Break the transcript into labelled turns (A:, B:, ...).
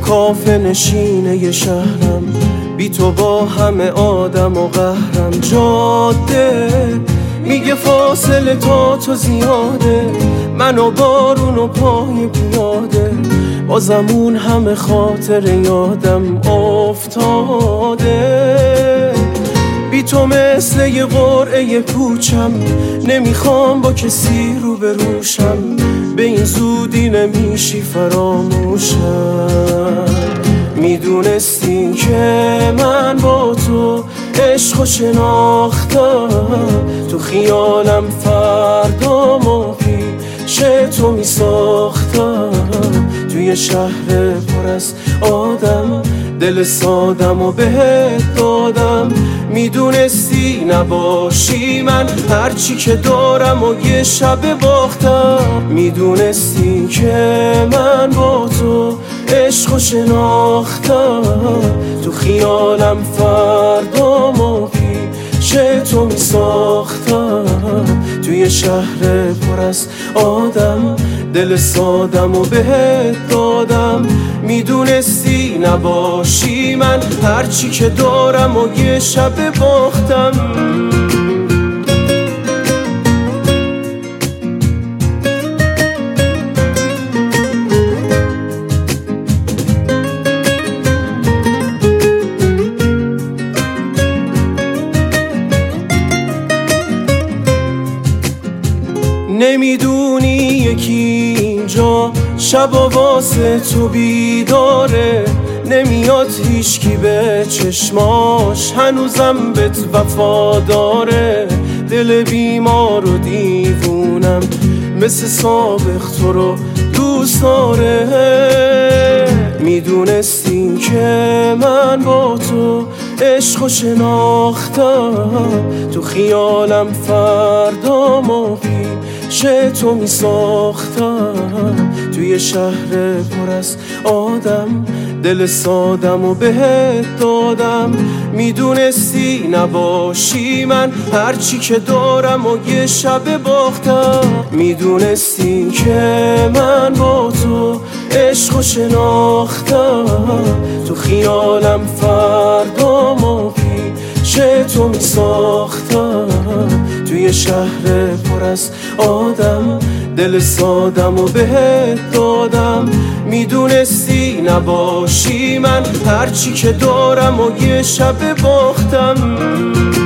A: کافه نشینه ی شهرم، بی تو با همه آدم و قهرم. جاده میگه فاصله تا تو زیاده، من و بارون و پای پیاده، بازم اون همه خاطر یادم افتاده. بی تو مثل یه قرعه پوچم، نمیخوام با کسی رو بروشم، به این زودی نمیشی فراموشم. میدونستی که من با تو عشق و شناختم، تو خیالم فردامو پیش تو میساختم. توی شهر پر از آدم، دل سادم و بهت دادم. میدونستی نباشی من هرچی که دارم و یه شب باختم. میدونستی که من با تو عشق و شناختم، تو خیالم فردامو پیش تو میساختم. توی شهر پر از آدم، دل سادم و بهت دادم. میدونستی نباشی من هرچی که دارم و یه شب باختم. نمیدونی یکی اینجا شب و واسه تو بیداره، نمیاد هیچکی به چشماش، هنوزم بهت وفاداره. دل بیمار و دیوونم مثل سابق تو رو دوست داره. میدونستی که من با تو عشق و شناختم، تو خیالم فردامو پیش تو میساختم. توی شهر پر از آدم، دل سادم و بهت دادم. میدونستی نباشی من هرچی که دارم و یه شب باختم. میدونستی که من با تو عشق و شناختم، تو خیالم فردامو پیش تو میساختم. توی شهر پر از آدم، دل سادم و بهت دادم. میدونستی نباشی من هرچی که دارم و یه شب باختم.